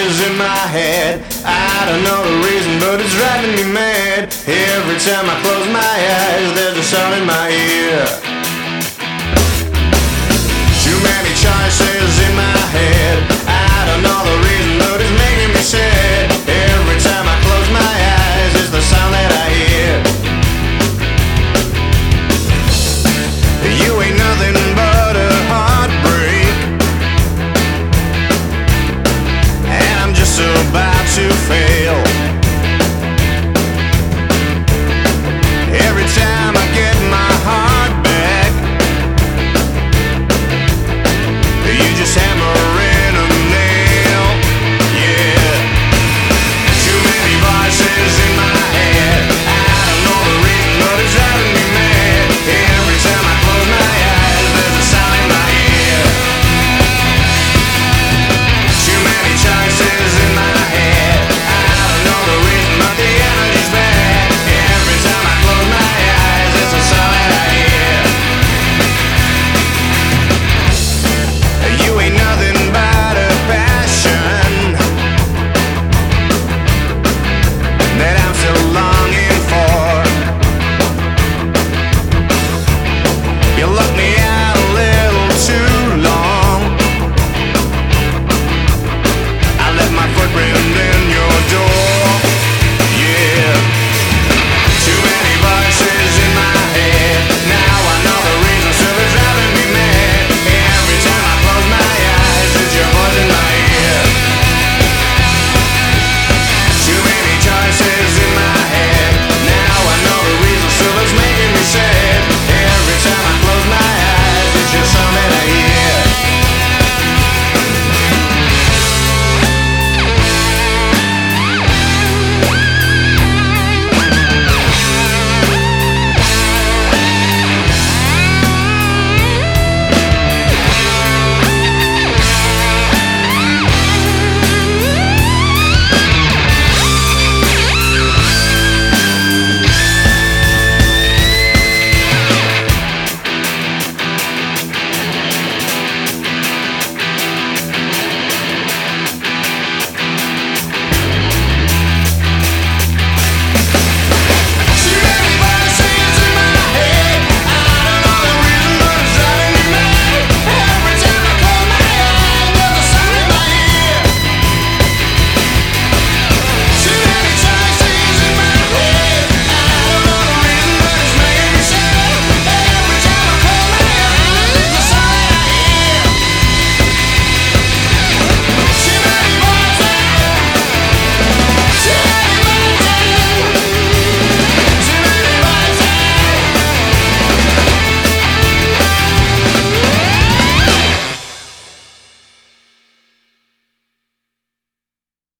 voices in my head. I don't know the reason, but it's driving me mad. Every time I close my eyes, there's a sound in my ear. Too many choices in my head. I don't know the reason, but it's making me sad. Every time I close my eyes, it's the sound that I hear. You ain't nothing but a heartbreak, and I'm just about to fade.